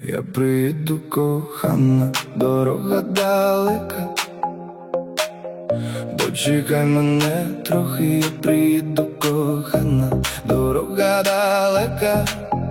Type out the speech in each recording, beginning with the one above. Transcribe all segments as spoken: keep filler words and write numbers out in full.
Я прийду, кохана, дорога далека. Почекай мене трохи, я прийду, кохана, дорога далека.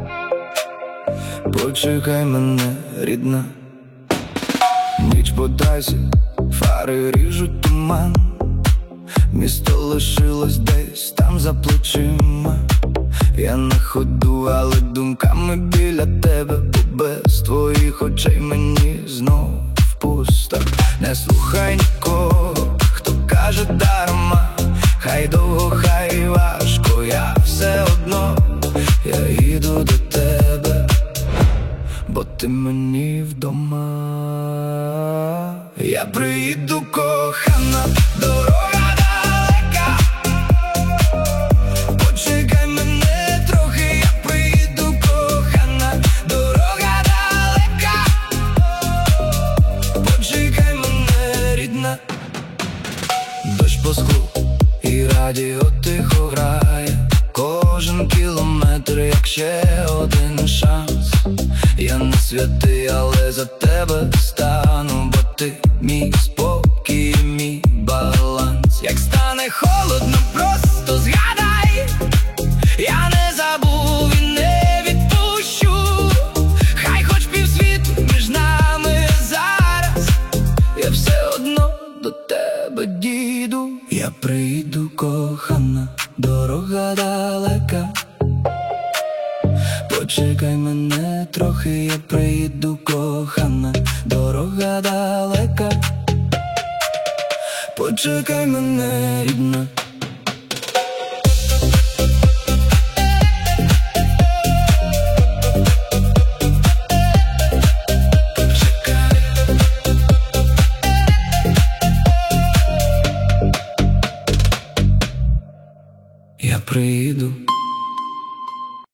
Почекай мене, рідна. Ніч по трасі, фари ріжуть туман. Місто лишилось десь там за плечима. Я на ходу, але думками біля тебе, бо без твоїх очей мені знов пусто. Не слухай нікого, хто каже дарма. Хай довго, хай важко, я все одно, я їду до тебе, бо ти мені вдома. Я приїду, кохана, дорога далека. Почекай мене трохи, я приїду, кохана, дорога далека. Почекай мене, рідна. Дощ по склу і радіо тихо грає. Кожен кілометр, як ще один шанс. Я не святий, але за тебе стану, бо ти мій спокій, мій баланс. Як стане холодно, просто згадай, я не забув і не відпущу. Хай хоч півсвіту між нами зараз, я все одно до тебе дійду. Я прийду, кохана, дорога далека. Почекай мене трохи, я прийду, кохана, дорога далека. Почекай мене, рідна. Я прийду.